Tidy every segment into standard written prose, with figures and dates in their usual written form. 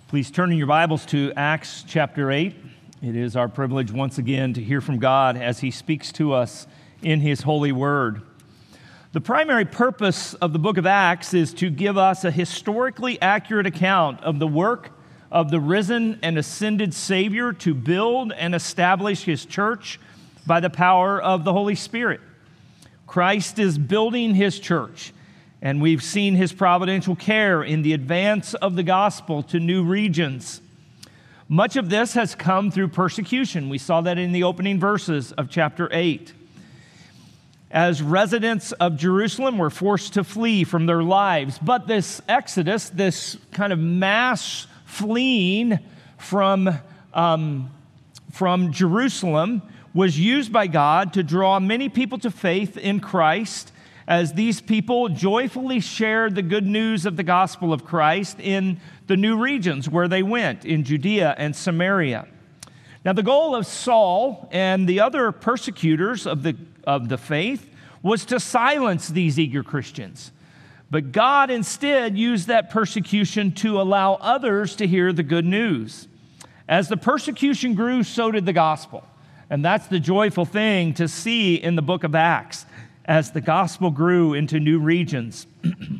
Please turn in your Bibles to Acts chapter 8. It is our privilege once again to hear from God as He speaks to us in His holy word. The primary purpose of the book of Acts is to give us a historically accurate account of the work of the risen and ascended Savior to build and establish His church by the power of the Holy Spirit. Christ is building His church, and we've seen His providential care in the advance of the gospel to new regions. Much of this has come through persecution. We saw that in the opening verses of chapter 8. As residents of Jerusalem were forced to flee from their lives, but this exodus, this kind of mass fleeing from Jerusalem, was used by God to draw many people to faith in Christ, as these people joyfully shared the good news of the gospel of Christ in the new regions where they went, in Judea and Samaria. Now, the goal of Saul and the other persecutors of the faith was to silence these eager Christians. But God instead used that persecution to allow others to hear the good news. As the persecution grew, so did the gospel. And that's the joyful thing to see in the book of Acts, as the gospel grew into new regions.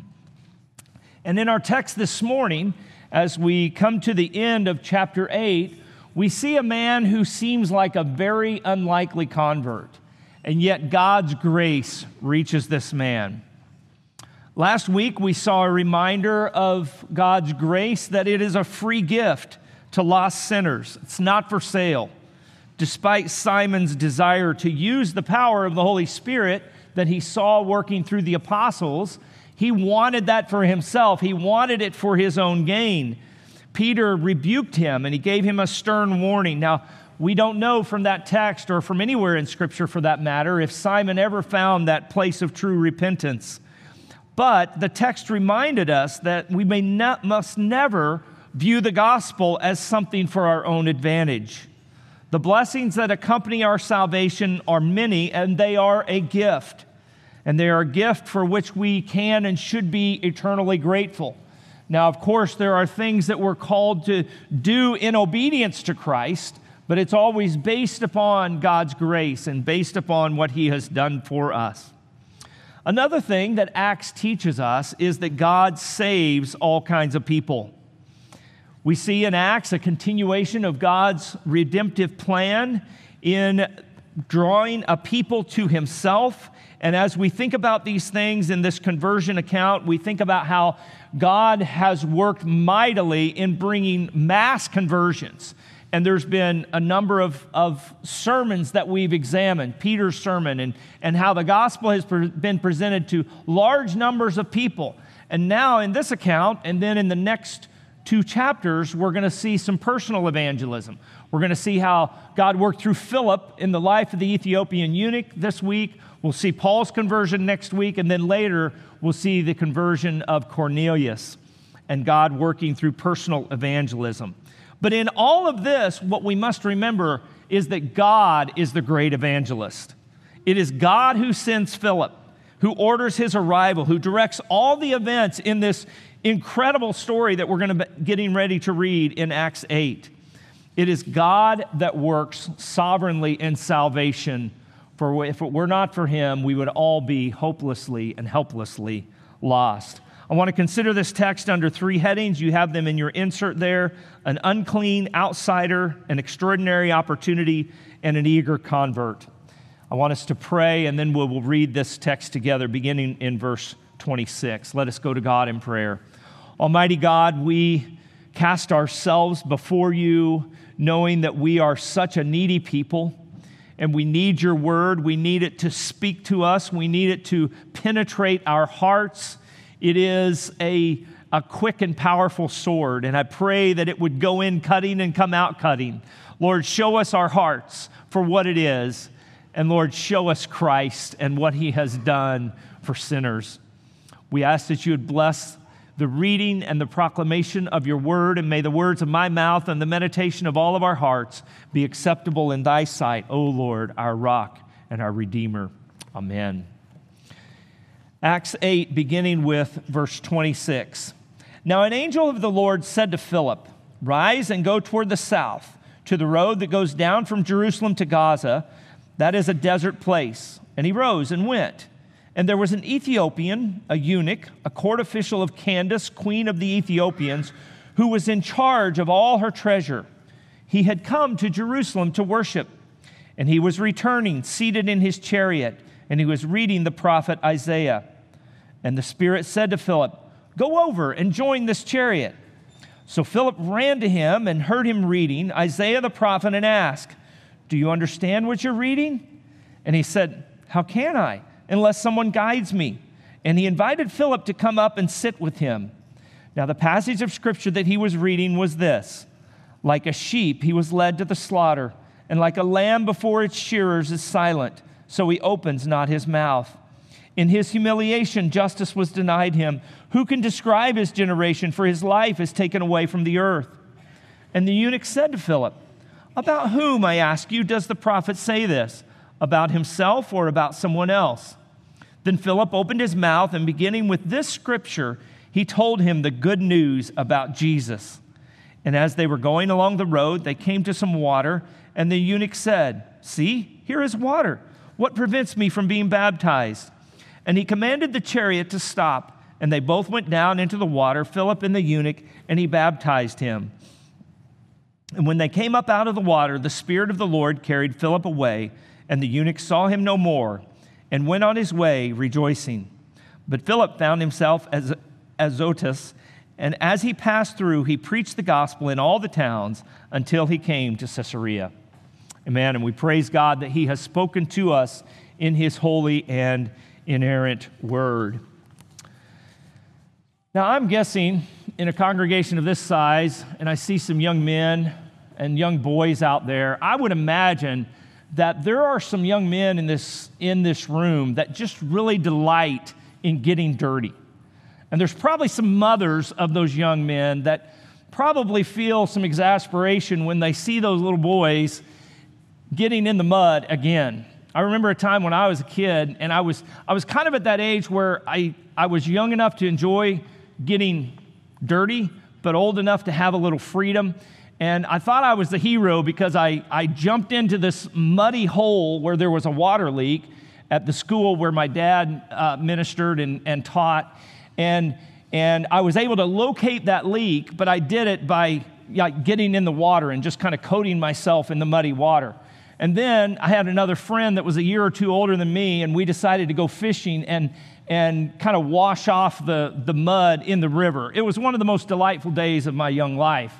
And in our text this morning, as we come to the end of chapter 8, we see a man who seems like a very unlikely convert, and yet God's grace reaches this man. Last week, we saw a reminder of God's grace, that it is a free gift to lost sinners. It's not for sale. Despite Simon's desire to use the power of the Holy Spirit that he saw working through the apostles, he wanted that for himself. He wanted it for his own gain. Peter rebuked him, and he gave him a stern warning. Now, we don't know from that text, or from anywhere in Scripture for that matter, if Simon ever found that place of true repentance. But the text reminded us that we must never view the gospel as something for our own advantage. The blessings that accompany our salvation are many, and they are a gift. And they are a gift for which we can and should be eternally grateful. Now, of course, there are things that we're called to do in obedience to Christ, but it's always based upon God's grace and based upon what He has done for us. Another thing that Acts teaches us is that God saves all kinds of people. We see in Acts a continuation of God's redemptive plan in drawing a people to Himself. And as we think about these things in this conversion account, we think about how God has worked mightily in bringing mass conversions. And there's been a number of sermons that we've examined, Peter's sermon, and how the gospel has been presented to large numbers of people. And now in this account, and then in the next 2 chapters, we're going to see some personal evangelism. We're going to see how God worked through Philip in the life of the Ethiopian eunuch this week. We'll see Paul's conversion next week, and then later we'll see the conversion of Cornelius and God working through personal evangelism. But in all of this, what we must remember is that God is the great evangelist. It is God who sends Philip, who orders his arrival, who directs all the events in this incredible story that we're going to be getting ready to read in Acts 8. It is God that works sovereignly in salvation. For if it were not for Him, we would all be hopelessly and helplessly lost. I want to consider this text under 3 headings. You have them in your insert there: an unclean outsider, an extraordinary opportunity, and an eager convert. I want us to pray, and then we'll read this text together, beginning in verse 26. Let us go to God in prayer. Almighty God, we cast ourselves before You, knowing that we are such a needy people, and we need Your word. We need it to speak to us. We need it to penetrate our hearts. It is a quick and powerful sword, and I pray that it would go in cutting and come out cutting. Lord, show us our hearts for what it is, and Lord, show us Christ and what He has done for sinners. We ask that You would bless the reading and the proclamation of Your word, and may the words of my mouth and the meditation of all of our hearts be acceptable in Thy sight, O Lord, our rock and our Redeemer. Amen. Acts 8, beginning with verse 26. Now an angel of the Lord said to Philip, rise and go toward the south, to the road that goes down from Jerusalem to Gaza. That is a desert place. And he rose and went. And there was an Ethiopian, a eunuch, a court official of Candace, queen of the Ethiopians, who was in charge of all her treasure. He had come to Jerusalem to worship, and he was returning, seated in his chariot, and he was reading the prophet Isaiah. And the Spirit said to Philip, "Go over and join this chariot." So Philip ran to him and heard him reading Isaiah the prophet and asked, "Do you understand what you're reading?" And he said, "How can I, unless someone guides me?" And he invited Philip to come up and sit with him. Now the passage of Scripture that he was reading was this: "Like a sheep he was led to the slaughter, and like a lamb before its shearers is silent, so he opens not his mouth. In his humiliation justice was denied him. Who can describe his generation? For his life is taken away from the earth." And the eunuch said to Philip, "About whom, I ask you, does the prophet say this? About himself or about someone else?" Then Philip opened his mouth, and beginning with this scripture, he told him the good news about Jesus. And as they were going along the road, they came to some water, and the eunuch said, "See, here is water. What prevents me from being baptized?" And he commanded the chariot to stop, and they both went down into the water, Philip and the eunuch, and he baptized him. And when they came up out of the water, the Spirit of the Lord carried Philip away, and the eunuch saw him no more, and went on his way rejoicing. But Philip found himself at Azotus, and as he passed through, he preached the gospel in all the towns until he came to Caesarea. Amen. And we praise God that he has spoken to us in his holy and inerrant word. Now, I'm guessing in a congregation of this size, and I see some young men and young boys out there, I would imagine that there are some young men in this room that just really delight in getting dirty. And there's probably some mothers of those young men that probably feel some exasperation when they see those little boys getting in the mud again. I remember a time when I was a kid, and I was kind of at that age where I was young enough to enjoy getting dirty, but old enough to have a little freedom. And I thought I was the hero because I jumped into this muddy hole where there was a water leak at the school where my dad ministered and taught. And I was able to locate that leak, but I did it by getting in the water and just kind of coating myself in the muddy water. And then I had another friend that was a year or two older than me, and we decided to go fishing and kind of wash off the mud in the river. It was one of the most delightful days of my young life.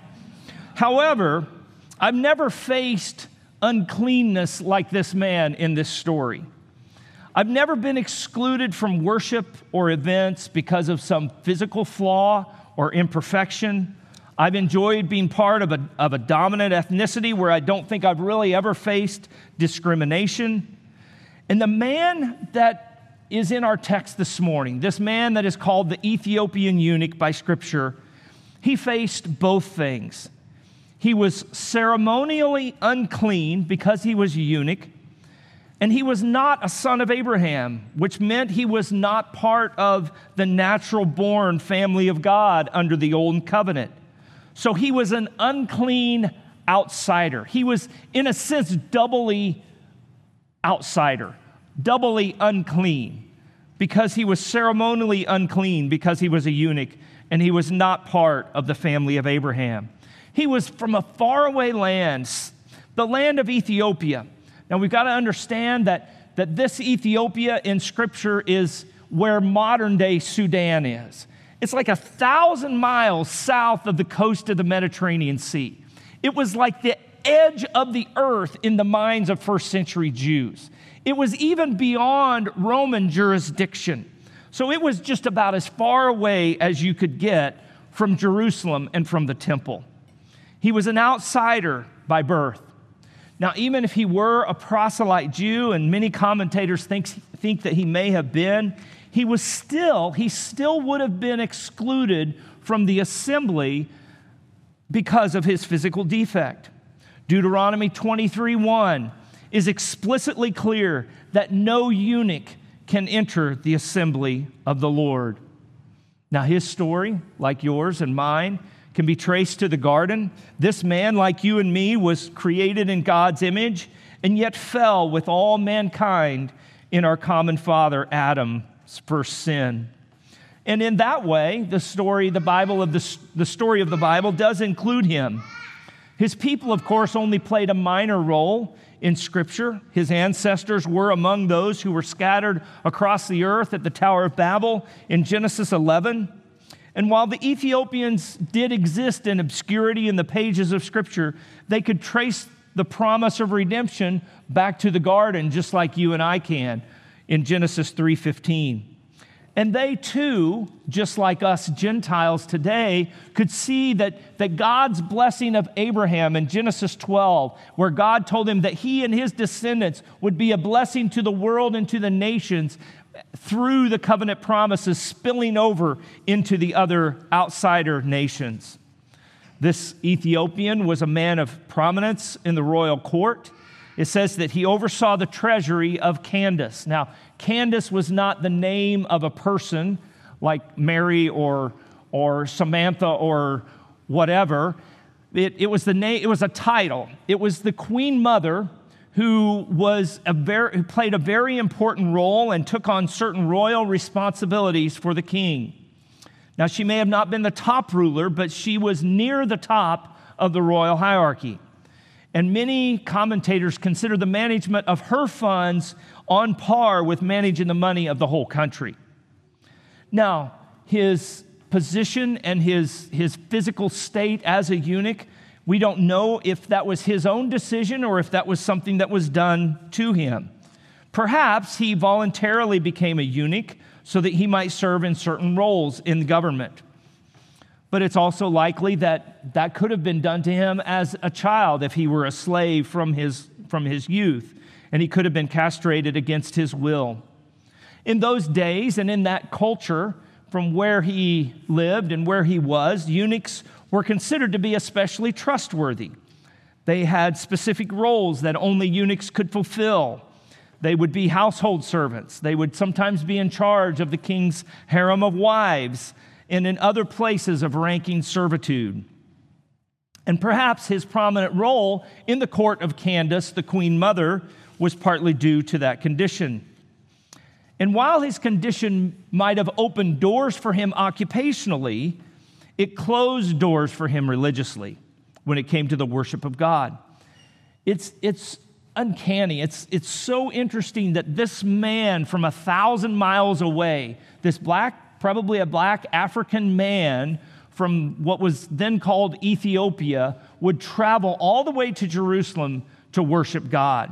However, I've never faced uncleanness like this man in this story. I've never been excluded from worship or events because of some physical flaw or imperfection. I've enjoyed being part of a dominant ethnicity where I don't think I've really ever faced discrimination. And the man that is in our text this morning, this man that is called the Ethiopian eunuch by Scripture, he faced both things. He was ceremonially unclean because he was a eunuch, and he was not a son of Abraham, which meant he was not part of the natural-born family of God under the Old Covenant. So he was an unclean outsider. He was, in a sense, doubly outsider, doubly unclean, because he was ceremonially unclean because he was a eunuch, and he was not part of the family of Abraham. He was from a faraway land, the land of Ethiopia. Now, we've got to understand that this Ethiopia in Scripture is where modern-day Sudan is. It's like 1,000 miles south of the coast of the Mediterranean Sea. It was like the edge of the earth in the minds of first century Jews. It was even beyond Roman jurisdiction. So it was just about as far away as you could get from Jerusalem and from the temple. He was an outsider by birth. Now, even if he were a proselyte Jew, and many commentators think that he may have been, he still would have been excluded from the assembly because of his physical defect. Deuteronomy 23:1 is explicitly clear that no eunuch can enter the assembly of the Lord. Now, his story, like yours and mine, can be traced to the garden. This man, like you and me, was created in God's image and yet fell with all mankind in our common father Adam's first sin. And in that way, the story of the Bible does include him. His people, of course, only played a minor role in Scripture. His ancestors were among those who were scattered across the earth at the Tower of Babel in Genesis 11. And while the Ethiopians did exist in obscurity in the pages of Scripture, they could trace the promise of redemption back to the garden, just like you and I can in Genesis 3:15. And they too, just like us Gentiles today, could see that God's blessing of Abraham in Genesis 12, where God told him that he and his descendants would be a blessing to the world and to the nations through the covenant promises spilling over into the other outsider nations. This Ethiopian was a man of prominence in the royal court. It says that he oversaw the treasury of Candace. Now, Candace was not the name of a person like Mary or Samantha or whatever. It was a title. It was the queen mother who played a very important role and took on certain royal responsibilities for the king. Now, she may have not been the top ruler, but she was near the top of the royal hierarchy. And many commentators consider the management of her funds on par with managing the money of the whole country. Now, his position and his physical state as a eunuch, we don't know if that was his own decision or if that was something that was done to him. Perhaps he voluntarily became a eunuch so that he might serve in certain roles in the government. But it's also likely that could have been done to him as a child if he were a slave from his youth, and he could have been castrated against his will. In those days and in that culture, from where he lived and where he was, eunuchs were considered to be especially trustworthy. They had specific roles that only eunuchs could fulfill. They would be household servants. They would sometimes be in charge of the king's harem of wives and in other places of ranking servitude. And perhaps his prominent role in the court of Candace, the queen mother, was partly due to that condition. And while his condition might have opened doors for him occupationally, it closed doors for him religiously when it came to the worship of God. It's uncanny. It's so interesting that this man from 1,000 miles away, this probably a black African man from what was then called Ethiopia, would travel all the way to Jerusalem to worship God.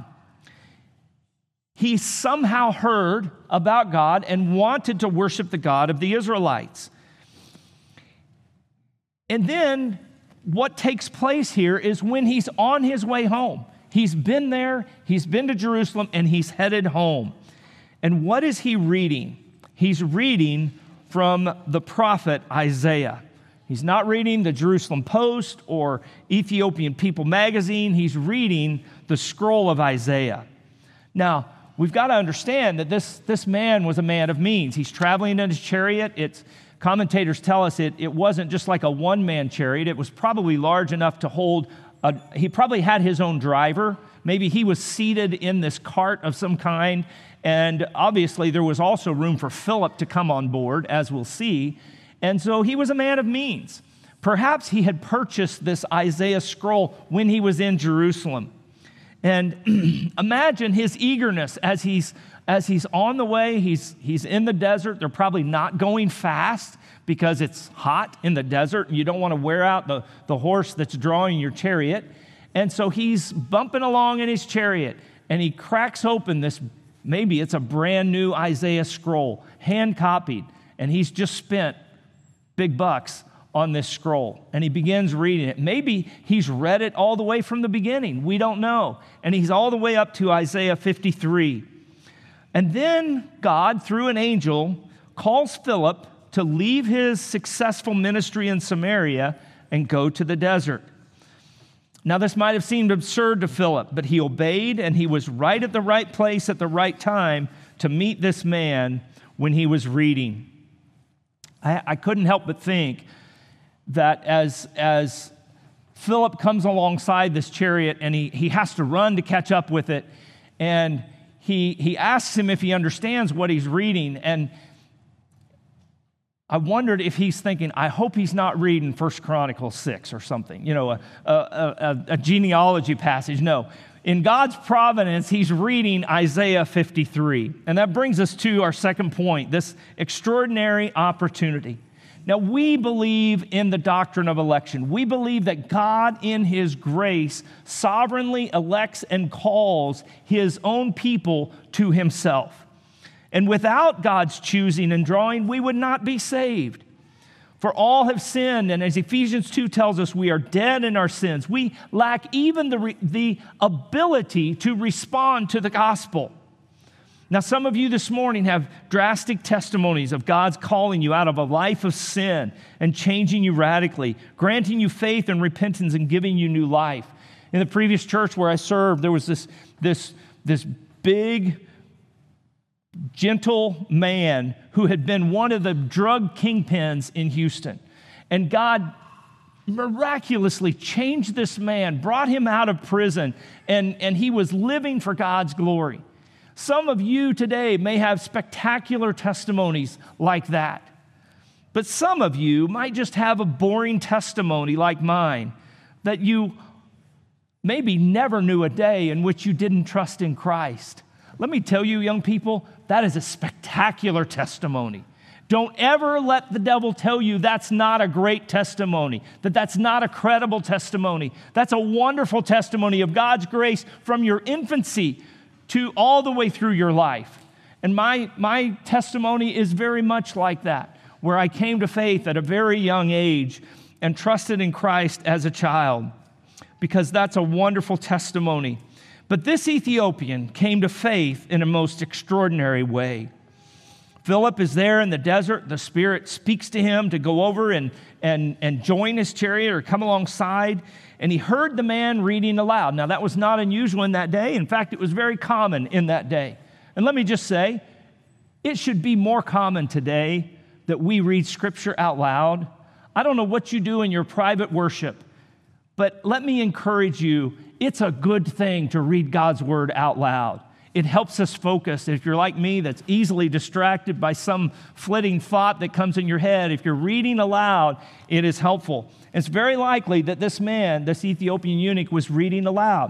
He somehow heard about God and wanted to worship the God of the Israelites. And then what takes place here is when he's on his way home. He's been there, he's been to Jerusalem, and he's headed home. And what is he reading? He's reading from the prophet Isaiah. He's not reading the Jerusalem Post or Ethiopian People magazine. He's reading the scroll of Isaiah. Now, we've got to understand that this man was a man of means. He's traveling in his chariot. Commentators tell us it wasn't just like a one-man chariot. It was probably large enough to hold. He probably had his own driver. Maybe he was seated in this cart of some kind. And obviously, there was also room for Philip to come on board, as we'll see. And so he was a man of means. Perhaps he had purchased this Isaiah scroll when he was in Jerusalem. And imagine his eagerness as he's on the way. He's in the desert. They're probably not going fast because it's hot in the desert, and you don't want to wear out the horse that's drawing your chariot. And so he's bumping along in his chariot, and he cracks open this. Maybe it's a brand new Isaiah scroll, hand copied, and he's just spent big bucks on this scroll. And he begins reading it. Maybe he's read it all the way from the beginning. We don't know. And he's all the way up to Isaiah 53. And then God, through an angel, calls Philip to leave his successful ministry in Samaria and go to the desert. Now, this might have seemed absurd to Philip, but he obeyed, and he was right at the right place at the right time to meet this man when he was reading. I couldn't help but think that as Philip comes alongside this chariot and he has to run to catch up with it, and he asks him if he understands what he's reading, and I wondered if he's thinking, I hope he's not reading 1 Chronicles 6 or something, a genealogy passage. No. In God's providence, he's reading Isaiah 53. And that brings us to our second point, this extraordinary opportunity. Now, we believe in the doctrine of election. We believe that God, in his grace, sovereignly elects and calls his own people to himself. And without God's choosing and drawing, we would not be saved. For all have sinned, and as Ephesians 2 tells us, we are dead in our sins. We lack even the ability to respond to the gospel. Now, some of you this morning have drastic testimonies of God's calling you out of a life of sin and changing you radically, granting you faith and repentance and giving you new life. In the previous church where I served, there was this big, gentle man who had been one of the drug kingpins in Houston. And God miraculously changed this man, brought him out of prison, and he was living for God's glory. Some of you today may have spectacular testimonies like that. But some of you might just have a boring testimony like mine, that you maybe never knew a day in which you didn't trust in Christ. Let me tell you, young people, that is a spectacular testimony. Don't ever let the devil tell you that's not a great testimony, that that's not a credible testimony. That's a wonderful testimony of God's grace from your infancy to all the way through your life. And my testimony is very much like that, where I came to faith at a very young age and trusted in Christ as a child, because that's a wonderful testimony. But this Ethiopian came to faith in a most extraordinary way. Philip is there in the desert. The Spirit speaks to him to go over and join his chariot or come alongside. And he heard the man reading aloud. Now, that was not unusual in that day. In fact, it was very common in that day. And let me just say, it should be more common today that we read Scripture out loud. I don't know what you do in your private worship, but let me encourage you, it's a good thing to read God's Word out loud. It helps us focus. If you're like me, that's easily distracted by some flitting thought that comes in your head, if you're reading aloud, it is helpful. It's very likely that this man, this Ethiopian eunuch, was reading aloud.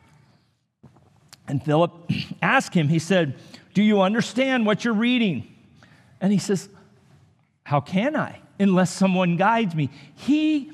And Philip asked him, he said, "Do you understand what you're reading?" And he says, "How can I, unless someone guides me?" He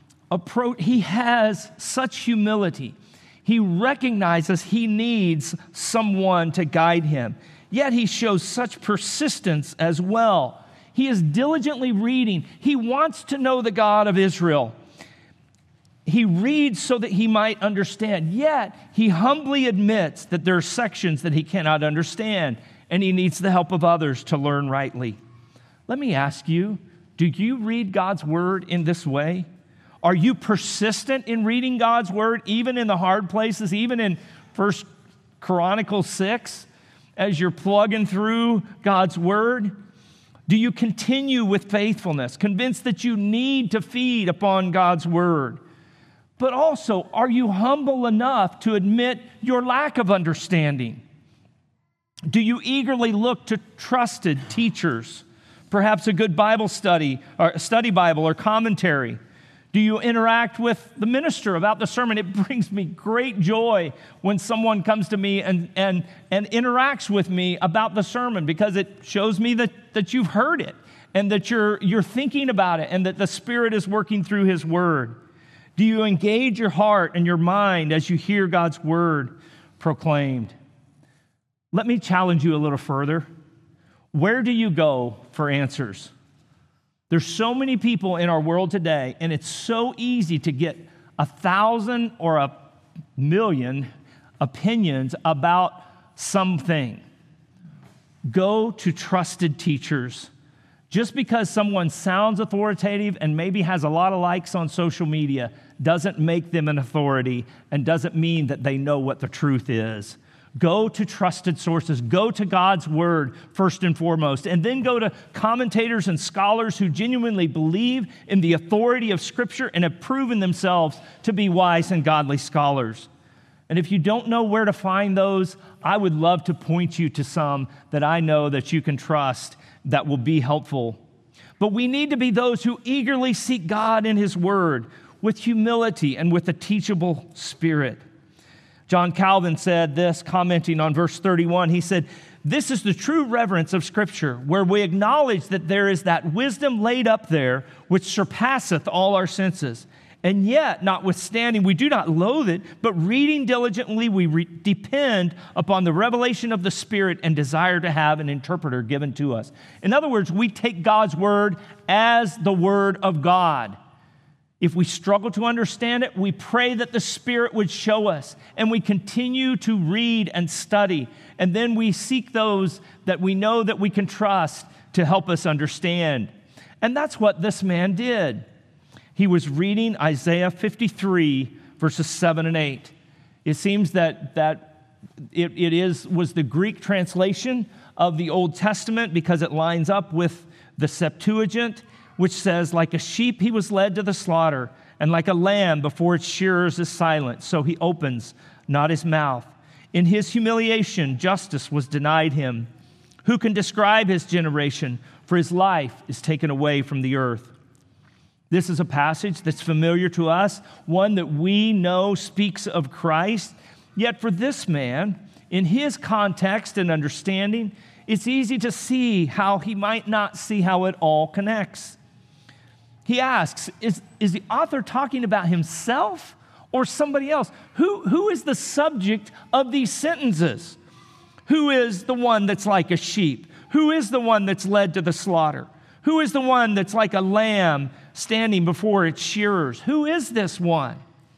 has such humility. He recognizes he needs someone to guide him. Yet he shows such persistence as well. He is diligently reading. He wants to know the God of Israel. He reads so that he might understand. Yet he humbly admits that there are sections that he cannot understand, and he needs the help of others to learn rightly. Let me ask you, do you read God's Word in this way? Are you persistent in reading God's Word, even in the hard places, even in 1 Chronicles 6, as you're plugging through God's Word? Do you continue with faithfulness, convinced that you need to feed upon God's Word? But also, are you humble enough to admit your lack of understanding? Do you eagerly look to trusted teachers, perhaps a good Bible study, or study Bible or commentary? Do you interact with the minister about the sermon? It brings me great joy when someone comes to me and interacts with me about the sermon, because it shows me that you've heard it and that you're thinking about it and that the Spirit is working through His Word. Do you engage your heart and your mind as you hear God's Word proclaimed? Let me challenge you a little further. Where do you go for answers? There's so many people in our world today, and it's so easy to get 1,000 or 1,000,000 opinions about something. Go to trusted teachers. Just because someone sounds authoritative and maybe has a lot of likes on social media doesn't make them an authority and doesn't mean that they know what the truth is. Go to trusted sources. Go to God's word first and foremost, and then go to commentators and scholars who genuinely believe in the authority of Scripture and have proven themselves to be wise and godly scholars. And if you don't know where to find those, I would love to point you to some that I know that you can trust that will be helpful. But we need to be those who eagerly seek God in His word with humility and with a teachable spirit. John Calvin said this, commenting on verse 31. He said, "This is the true reverence of Scripture, where we acknowledge that there is that wisdom laid up there which surpasseth all our senses. And yet, notwithstanding, we do not loathe it, but reading diligently, we depend upon the revelation of the Spirit and desire to have an interpreter given to us." In other words, we take God's word as the word of God. If we struggle to understand it, we pray that the Spirit would show us, and we continue to read and study. And then we seek those that we know that we can trust to help us understand. And that's what this man did. He was reading Isaiah 53, verses 7 and 8. It seems that was the Greek translation of the Old Testament because it lines up with the Septuagint, which says, "Like a sheep he was led to the slaughter, and like a lamb before its shearers is silent, so he opens not his mouth. In his humiliation, justice was denied him. Who can describe his generation? For his life is taken away from the earth." This is a passage that's familiar to us, one that we know speaks of Christ. Yet for this man, in his context and understanding, it's easy to see how he might not see how it all connects. He asks, is the author talking about himself or somebody else? Who is the subject of these sentences? Who is the one that's like a sheep? Who is the one that's led to the slaughter? Who is the one that's like a lamb standing before its shearers? Who is this one?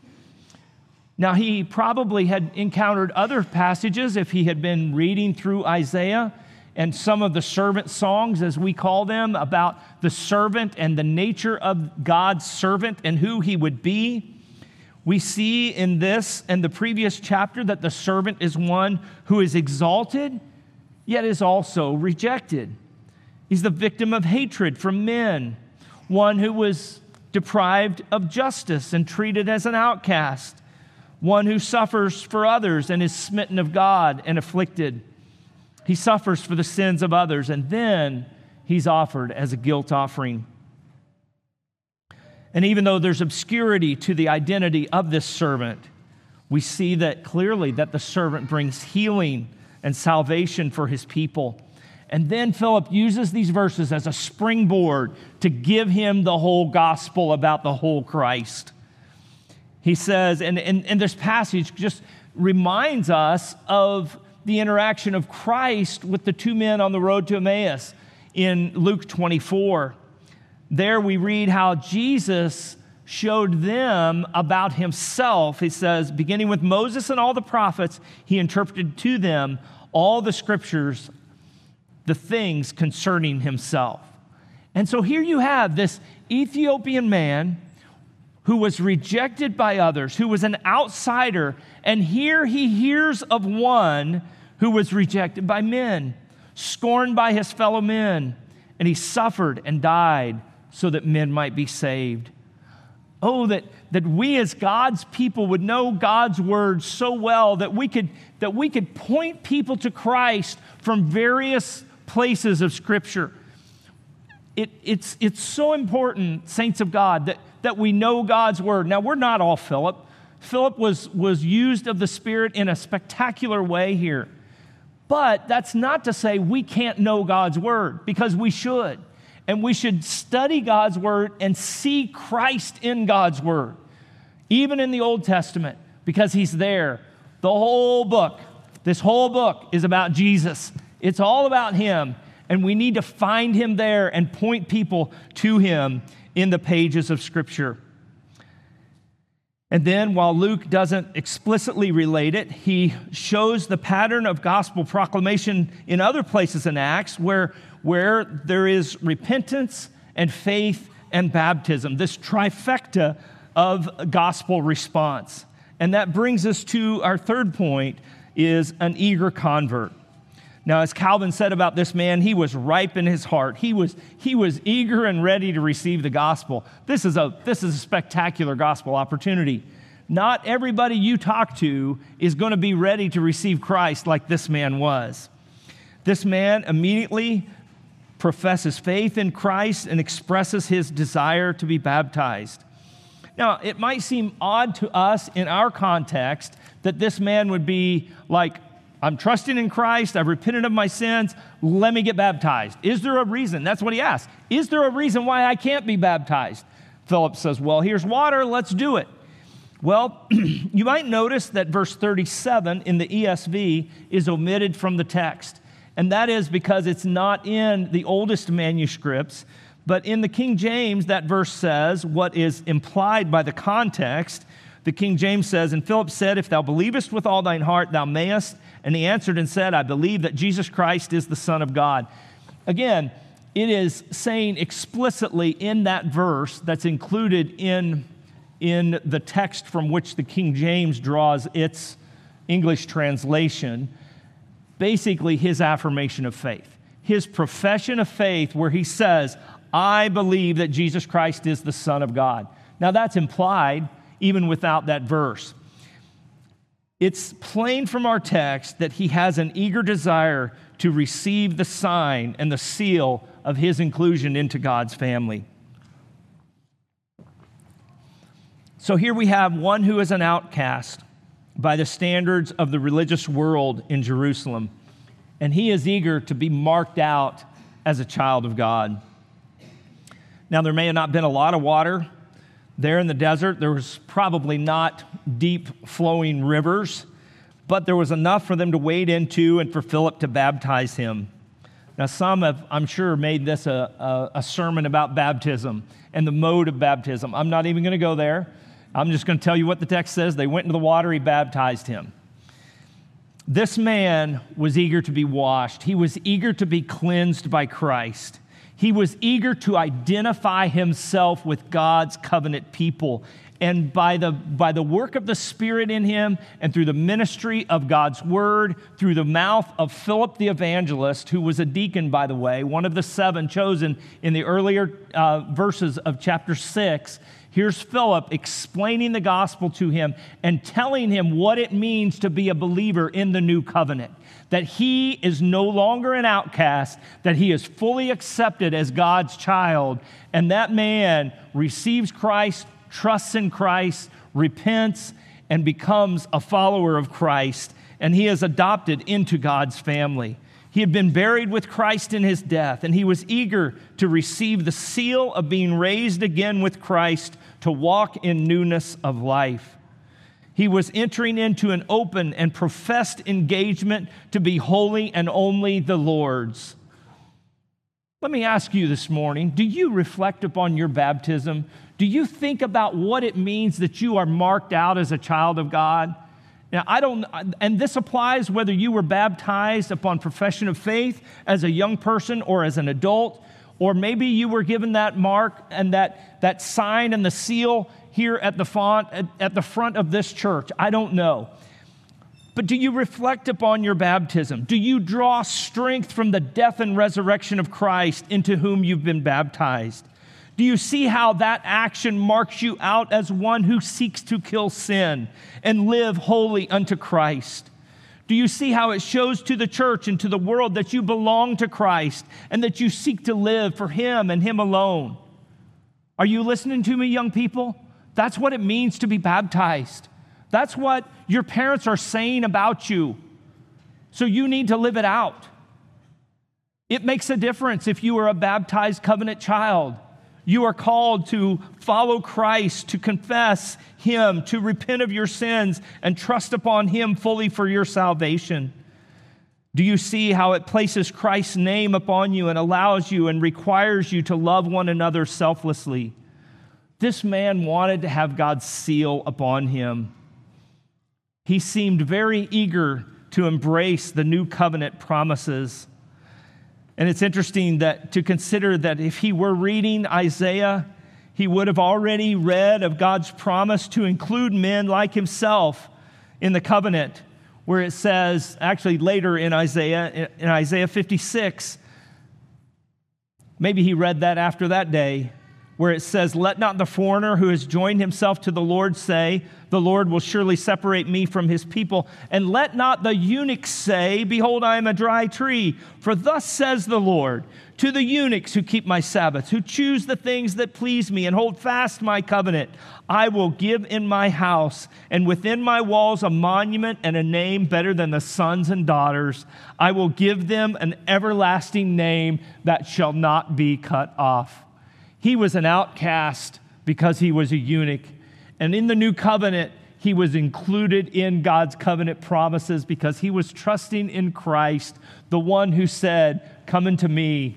Now, he probably had encountered other passages if he had been reading through Isaiah and some of the servant songs, as we call them, about the servant and the nature of God's servant and who he would be. We see in this and the previous chapter that the servant is one who is exalted, yet is also rejected. He's the victim of hatred from men, one who was deprived of justice and treated as an outcast, one who suffers for others and is smitten of God and afflicted. He suffers for the sins of others, and then he's offered as a guilt offering. And even though there's obscurity to the identity of this servant, we see that clearly that the servant brings healing and salvation for his people. And then Philip uses these verses as a springboard to give him the whole gospel about the whole Christ. He says, and this passage just reminds us of the interaction of Christ with the two men on the road to Emmaus in Luke 24. There we read how Jesus showed them about himself. He says, beginning with Moses and all the prophets, he interpreted to them all the scriptures, the things concerning himself. And so here you have this Ethiopian man who was rejected by others, who was an outsider, and here he hears of one who was rejected by men, scorned by his fellow men, and he suffered and died so that men might be saved. Oh, that we as God's people would know God's word so well that we could point people to Christ from various places of Scripture. It's so important, saints of God, that we know God's word. Now, we're not all Philip. Philip was used of the Spirit in a spectacular way here. But that's not to say we can't know God's word, because we should. And we should study God's word and see Christ in God's word, even in the Old Testament, because he's there. The whole book, this whole book is about Jesus. It's all about him, and we need to find him there and point people to him in the pages of Scripture. And then, while Luke doesn't explicitly relate it, he shows the pattern of gospel proclamation in other places in Acts where there is repentance and faith and baptism, this trifecta of gospel response. And that brings us to our third point, is an eager convert. Now, as Calvin said about this man, he was ripe in his heart. He was eager and ready to receive the gospel. This is a spectacular gospel opportunity. Not everybody you talk to is going to be ready to receive Christ like this man was. This man immediately professes faith in Christ and expresses his desire to be baptized. Now, it might seem odd to us in our context that this man would be like, I'm trusting in Christ, I've repented of my sins, let me get baptized. Is there a reason? That's what he asked. Is there a reason why I can't be baptized? Philip says, well, here's water, let's do it. Well, you might notice that verse 37 in the ESV is omitted from the text. And that is because it's not in the oldest manuscripts, but in the King James, that verse says what is implied by the context. The King James says, and Philip said, if thou believest with all thine heart, thou mayest. And he answered and said, I believe that Jesus Christ is the Son of God. Again, it is saying explicitly in that verse that's included in the text from which the King James draws its English translation, basically his affirmation of faith, his profession of faith where he says, I believe that Jesus Christ is the Son of God. Now that's implied even without that verse. It's plain from our text that he has an eager desire to receive the sign and the seal of his inclusion into God's family. So here we have one who is an outcast by the standards of the religious world in Jerusalem, and he is eager to be marked out as a child of God. Now, there may have not been a lot of water there in the desert. There was probably not deep flowing rivers, but there was enough for them to wade into and for Philip to baptize him. Now, some have, I'm sure, made this a sermon about baptism and the mode of baptism. I'm not even going to go there. I'm just going to tell you what the text says. They went into the water, he baptized him. This man was eager to be washed. He was eager to be cleansed by Christ. He was eager to identify himself with God's covenant people. And by the work of the Spirit in him and through the ministry of God's word, through the mouth of Philip the evangelist, who was a deacon, by the way, one of the 7 chosen in the earlier verses of chapter 6, here's Philip explaining the gospel to him and telling him what it means to be a believer in the new covenant. That he is no longer an outcast, that he is fully accepted as God's child, and that man receives Christ, trusts in Christ, repents, and becomes a follower of Christ, and he is adopted into God's family. He had been buried with Christ in his death, and he was eager to receive the seal of being raised again with Christ to walk in newness of life. He was entering into an open and professed engagement to be holy and only the Lord's. Let me ask you this morning, do you reflect upon your baptism? Do you think about what it means that you are marked out as a child of God? Now, and this applies whether you were baptized upon profession of faith as a young person or as an adult, or maybe you were given that mark and that sign and the seal here at the front of this church. I don't know. But do you reflect upon your baptism? Do you draw strength from the death and resurrection of Christ into whom you've been baptized? Do you see how that action marks you out as one who seeks to kill sin and live holy unto Christ? Do you see how it shows to the church and to the world that you belong to Christ and that you seek to live for Him and Him alone? Are you listening to me, young people? That's what it means to be baptized. That's what your parents are saying about you. So you need to live it out. It makes a difference if you are a baptized covenant child. You are called to follow Christ, to confess Him, to repent of your sins, and trust upon Him fully for your salvation. Do you see how it places Christ's name upon you and allows you and requires you to love one another selflessly? This man wanted to have God's seal upon him. He seemed very eager to embrace the new covenant promises. And it's interesting to consider that if he were reading Isaiah, he would have already read of God's promise to include men like himself in the covenant, where it says, actually later in Isaiah 56, maybe he read that after that day, where it says, let not the foreigner who has joined himself to the Lord say, the Lord will surely separate me from his people. And let not the eunuch say, behold, I am a dry tree. For thus says the Lord, to the eunuchs who keep my Sabbaths, who choose the things that please me and hold fast my covenant, I will give in my house and within my walls a monument and a name better than the sons and daughters. I will give them an everlasting name that shall not be cut off. He was an outcast because he was a eunuch. And in the new covenant, he was included in God's covenant promises because he was trusting in Christ, the one who said, come unto me.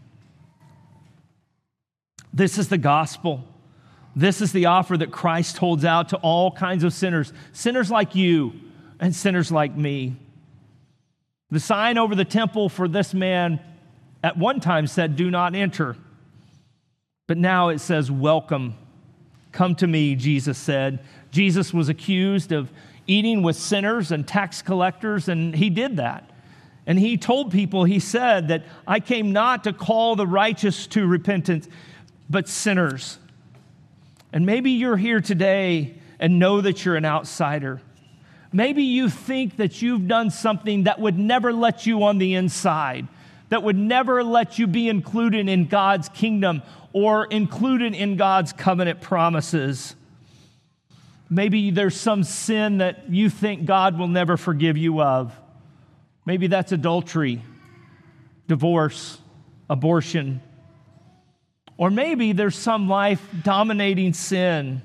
This is the gospel. This is the offer that Christ holds out to all kinds of sinners, sinners like you and sinners like me. The sign over the temple for this man at one time said, do not enter. But now it says, welcome. Come to me, Jesus said. Jesus was accused of eating with sinners and tax collectors, and he did that. And he told people, he said that I came not to call the righteous to repentance, but sinners. And maybe you're here today and know that you're an outsider. Maybe you think that you've done something that would never let you on the inside, that would never let you be included in God's kingdom or included in God's covenant promises. Maybe there's some sin that you think God will never forgive you of. Maybe that's adultery, divorce, abortion. Or maybe there's some life-dominating sin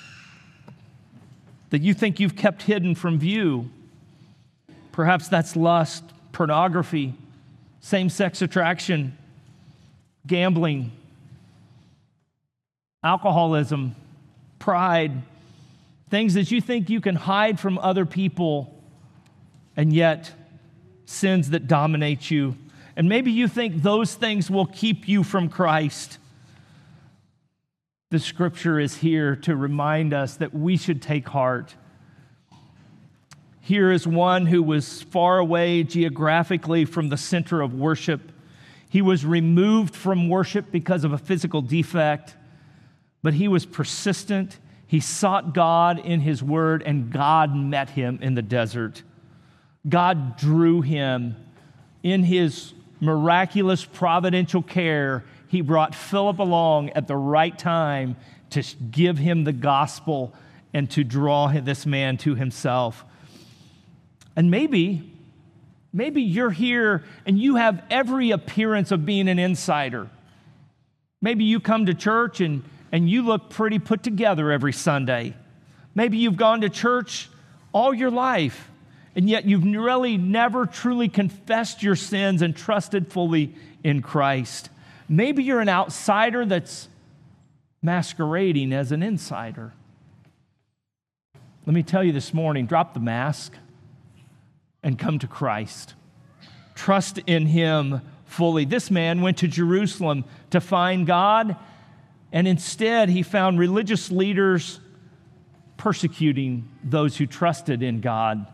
that you think you've kept hidden from view. Perhaps that's lust, pornography, same-sex attraction, gambling, alcoholism, pride, things that you think you can hide from other people, and yet sins that dominate you. And maybe you think those things will keep you from Christ. The scripture is here to remind us that we should take heart. Here is one who was far away geographically from the center of worship. He was removed from worship because of a physical defect, but he was persistent. He sought God in his word, and God met him in the desert. God drew him. In his miraculous providential care, he brought Philip along at the right time to give him the gospel and to draw this man to himself. And maybe you're here and you have every appearance of being an insider. Maybe you come to church and you look pretty put together every Sunday. Maybe you've gone to church all your life, and yet you've really never truly confessed your sins and trusted fully in Christ. Maybe you're an outsider that's masquerading as an insider. Let me tell you this morning, drop the mask and come to Christ. Trust in him fully. This man went to Jerusalem to find God, and instead he found religious leaders persecuting those who trusted in God.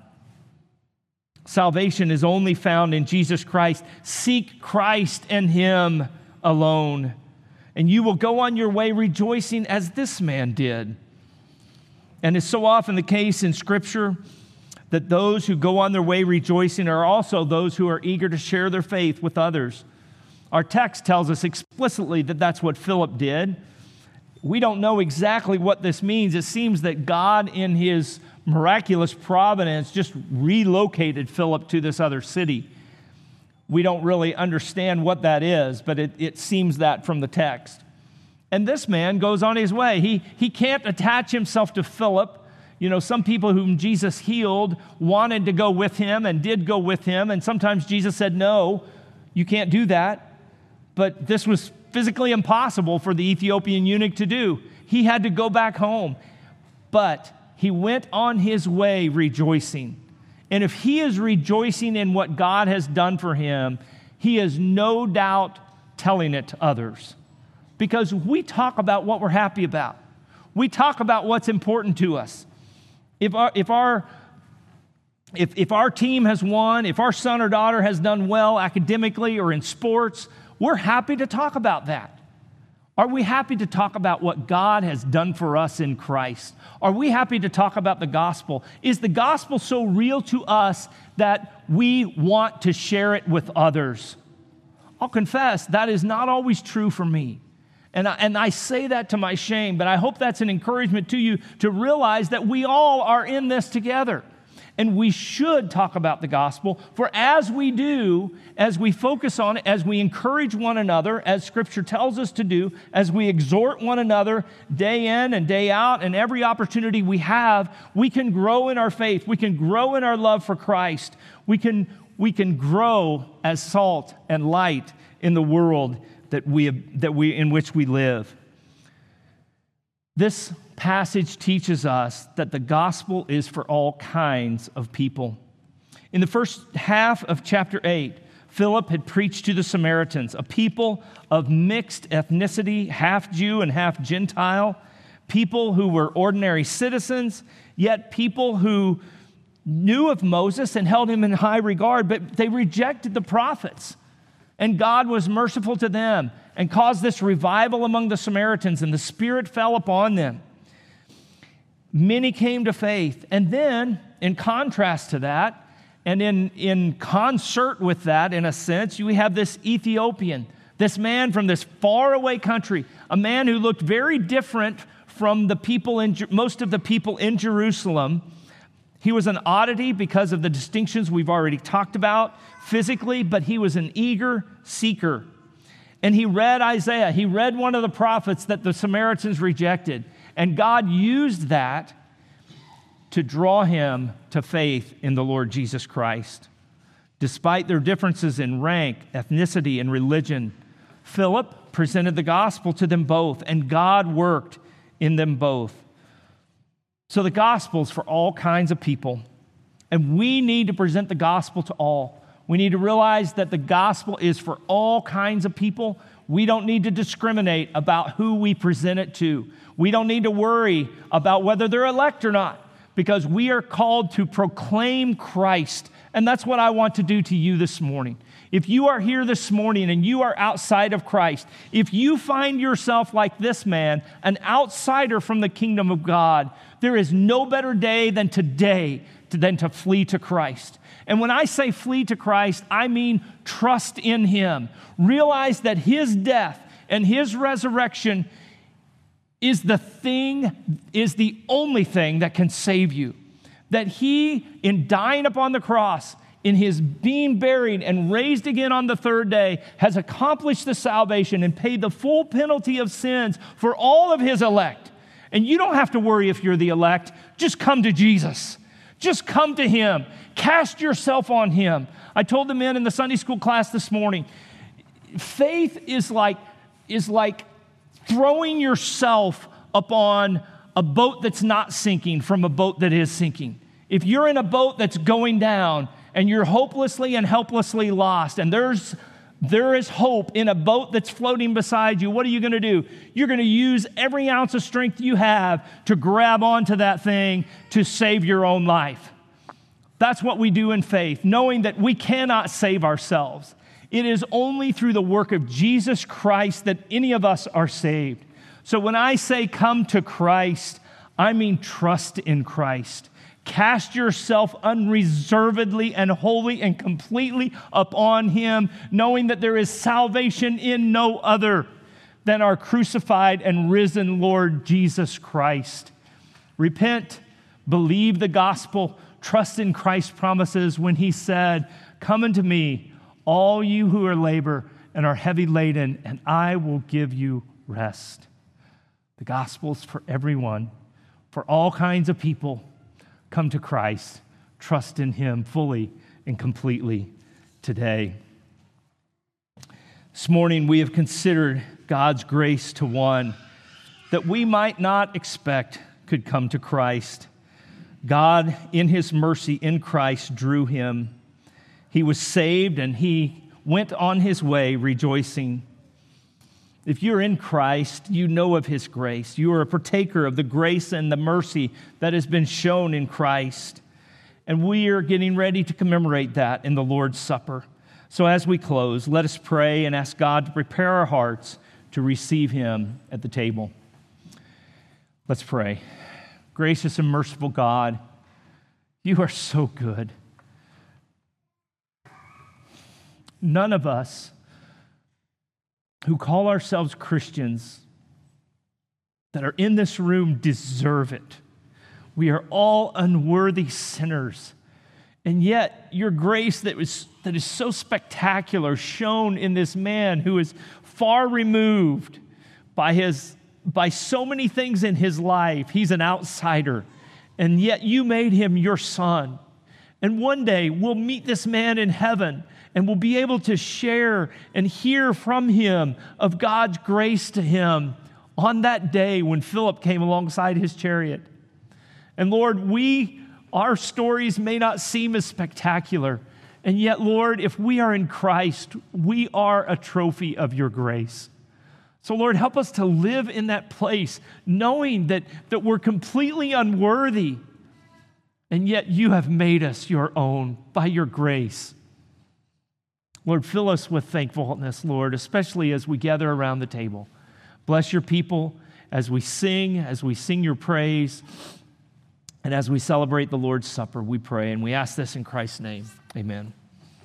Salvation is only found in Jesus Christ. Seek Christ and him alone, and you will go on your way rejoicing as this man did. And it's so often the case in Scripture that those who go on their way rejoicing are also those who are eager to share their faith with others. Our text tells us explicitly that that's what Philip did. We don't know exactly what this means. It seems that God, in his miraculous providence, just relocated Philip to this other city. We don't really understand what that is, but it seems that from the text. And this man goes on his way. He can't attach himself to Philip. You know, some people whom Jesus healed wanted to go with him and did go with him, and sometimes Jesus said, no, you can't do that. But this was physically impossible for the Ethiopian eunuch to do. He had to go back home. But he went on his way rejoicing. And if he is rejoicing in what God has done for him, he is no doubt telling it to others. Because we talk about what we're happy about. We talk about what's important to us. If our If our team has won, if our son or daughter has done well academically or in sports, we're happy to talk about that. Are we happy to talk about what God has done for us in Christ? Are we happy to talk about the gospel? Is the gospel so real to us that we want to share it with others? I'll confess, that is not always true for me. And I say that to my shame, but I hope that's an encouragement to you to realize that we all are in this together. And we should talk about the gospel, for as we do, as we focus on it, as we encourage one another, as Scripture tells us to do, as we exhort one another day in and day out, and every opportunity we have, we can grow in our faith. We can grow in our love for Christ. We can grow as salt and light in the world in which we live. This passage teaches us that the gospel is for all kinds of people. In the first half of chapter 8, Philip had preached to the Samaritans, a people of mixed ethnicity, half Jew and half Gentile, people who were ordinary citizens, yet people who knew of Moses and held him in high regard, but they rejected the prophets. And God was merciful to them and caused this revival among the Samaritans, and the Spirit fell upon them. Many came to faith. And then, in contrast to that, and in concert with that, in a sense, we have this Ethiopian, this man from this faraway country, a man who looked very different from the people most of the people in Jerusalem. He was an oddity because of the distinctions we've already talked about physically, but he was an eager seeker. And he read Isaiah. He read one of the prophets that the Samaritans rejected. And God used that to draw him to faith in the Lord Jesus Christ. Despite their differences in rank, ethnicity, and religion, Philip presented the gospel to them both, and God worked in them both. So the gospel is for all kinds of people, and we need to present the gospel to all. We need to realize that the gospel is for all kinds of people. We don't need to discriminate about who we present it to. We don't need to worry about whether they're elect or not, because we are called to proclaim Christ. And that's what I want to do to you this morning. If you are here this morning and you are outside of Christ, if you find yourself like this man, an outsider from the kingdom of God, there is no better day than today than to flee to Christ. And when I say flee to Christ, I mean trust in Him. Realize that His death and His resurrection is the only thing that can save you. That He, in dying upon the cross, in His being buried and raised again on the third day, has accomplished the salvation and paid the full penalty of sins for all of His elect. And you don't have to worry if you're the elect. Just come to Jesus. Just come to Him. Cast yourself on Him. I told the men in the Sunday school class this morning, faith is like throwing yourself upon a boat that's not sinking from a boat that is sinking. If you're in a boat that's going down and you're hopelessly and helplessly lost, and there is hope in a boat that's floating beside you, what are you going to do? You're going to use every ounce of strength you have to grab onto that thing to save your own life. That's what we do in faith, knowing that we cannot save ourselves. It is only through the work of Jesus Christ that any of us are saved. So when I say come to Christ, I mean trust in Christ. Cast yourself unreservedly and wholly and completely upon Him, knowing that there is salvation in no other than our crucified and risen Lord Jesus Christ. Repent, believe the gospel, trust in Christ's promises when He said, "Come unto me, all you who are labor and are heavy laden, and I will give you rest." The gospel is for everyone, for all kinds of people. Come to Christ. Trust in Him fully and completely today. This morning we have considered God's grace to one that we might not expect could come to Christ. God, in His mercy in Christ, drew him. He was saved and he went on his way rejoicing. If you're in Christ, you know of His grace. You are a partaker of the grace and the mercy that has been shown in Christ. And we are getting ready to commemorate that in the Lord's Supper. So as we close, let us pray and ask God to prepare our hearts to receive him at the table. Let's pray. Gracious and merciful God, you are so good. None of us who call ourselves Christians that are in this room deserve it. We are all unworthy sinners. And yet, your grace that is so spectacular shown in this man who is far removed by so many things in his life. He's an outsider. And yet you made him your son. And one day we'll meet this man in heaven and we'll be able to share and hear from him of God's grace to him on that day when Philip came alongside his chariot. And Lord, our stories may not seem as spectacular. And yet, Lord, if we are in Christ, we are a trophy of your grace. So, Lord, help us to live in that place, knowing that we're completely unworthy, and yet you have made us your own by your grace. Lord, fill us with thankfulness, Lord, especially as we gather around the table. Bless your people as we sing your praise, and as we celebrate the Lord's Supper, we pray, and we ask this in Christ's name. Amen.